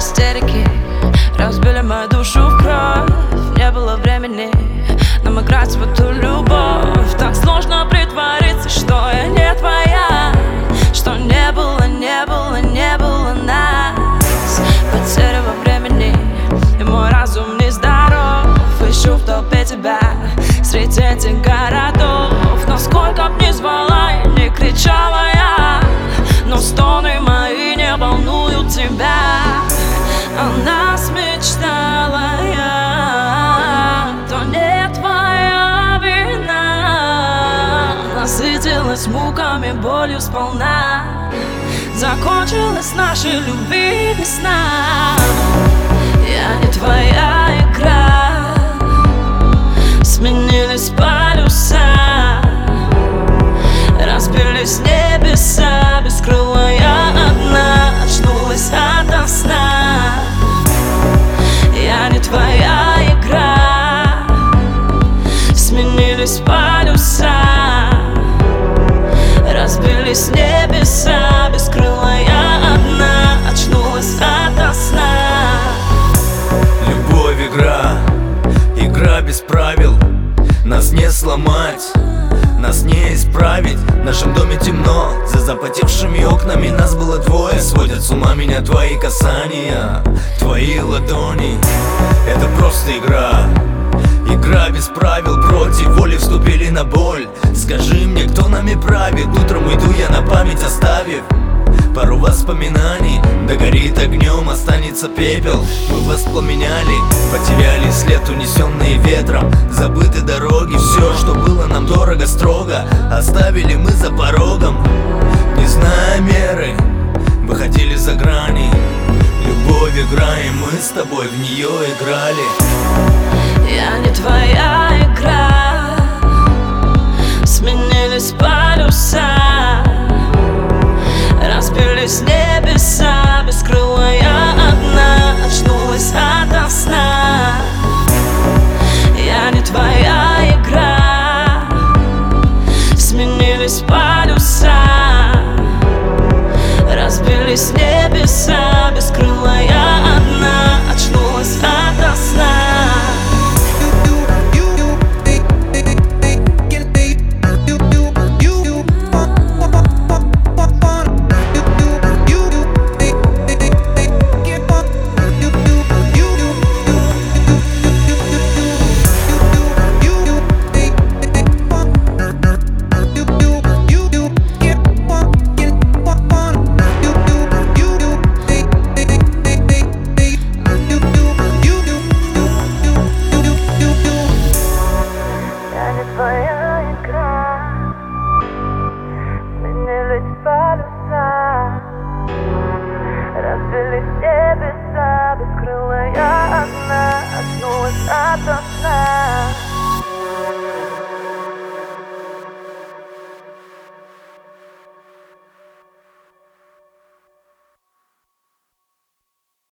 истерики разбили мою душу в кровь. Не было времени нам играть в эту любовь. Так сложно притвориться, что я не твоя, что не было, не было, не было нас. Потеря во времени, и мой разум нездоров. Ищу в толпе тебя среди этих городов. Но сколько б ни звала и не кричала я, но стоны мои не волнуют тебя. О нас мечтала я, то не твоя вина. Насытилась муками, болью сполна. Закончилась наша любви весна. Я не твоя игра. Сменились полюса, разбились небеса. Бескрылая одна очнулась ото сна. Я не твоя игра. Сменились полюса, разбились небеса. Бескрылая одна очнулась ото сна. Любовь игра, игра без правил. Нас не сломать, нас не исправить. В нашем доме темно, за запотевшими окнами нас было двое. Сводят с ума меня твои касания, твои ладони. Это просто игра, игра без правил. Против воли вступили на боль. Скажи мне, кто нами правит? Утром уйду я на память, оставив пару воспоминаний. Догорит огнем, останется пепел. Мы воспламеняли, потеряли след, унесенные ветром. Забыты дороги, все, что было нам дорого, строго оставили мы за порогом. Не зная меры, выходили за грани. Любовь играем, мы с тобой в нее играли. Я не твоя игра. Сменились полюса, разбились небеса. Бескрылая одна очнулась ото сна. Я не твоя игра. Сменились полюса, разбились небеса. Бескрылая одна очнулась ото сна. Твоя игра. Сменились полюса, разбились небеса. Бескрылая одна очнулась ото сна.